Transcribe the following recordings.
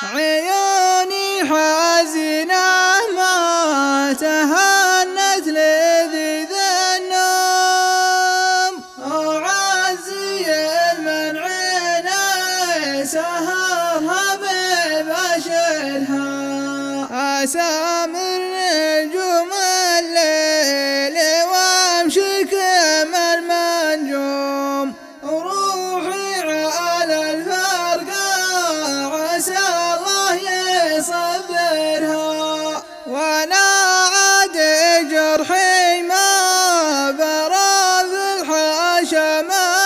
عيوني حزينة ما تهنت لذيذ النوم، وعزي من عيني سهرها ببشرها، أسامر نجوم الليل وامشي كما المنجوم، وروحي على الفرقة عسى الله يصبرها، وانا عاد جرحي ما برا في الحاشا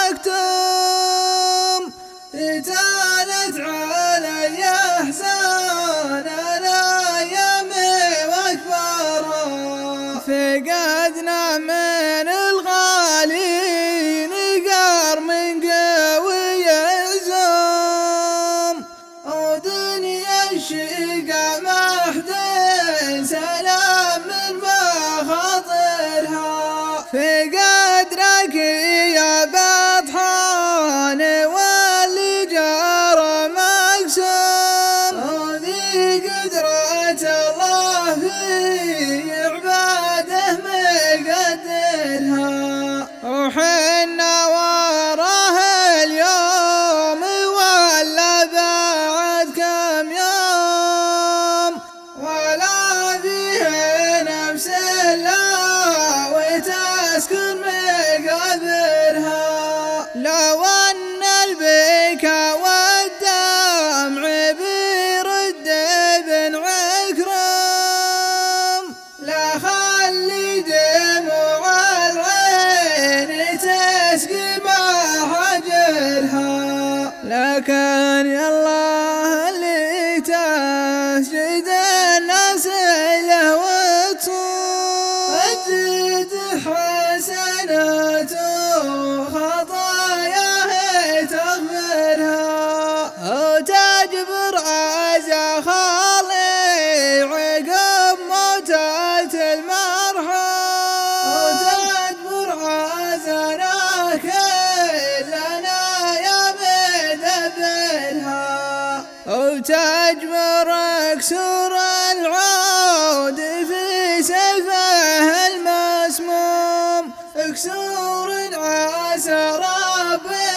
مكتوم، تالت علي احزان الايام واكبرها، فقدنا من الغالي نقار من قوي عزوم، ودنيا الشقا محدن سلام من مخاطرها، فقدرك يا بطحان واللي جرى مقسوم، وذي قدرة الله في عباده مقدرها، وحنا وراه اليوم ولا بعد كم يوم، ولا فيه نفس الا وتسكن مقابرها، لو ان البكا والدمع بيرد بن عكرم، لا خلي دموع العين تسقي محجرها، لكن يا الله اللي تسجد الناس له وتصوم، تزيد حسناته خطاياه تغفرها، وتجبر عزا خالي عقب موتة المرحوم، وتجبر عزانا كلنا يا مدبرها، وتجبر كسور العود في سيفه المسموم، كسور عسى ربي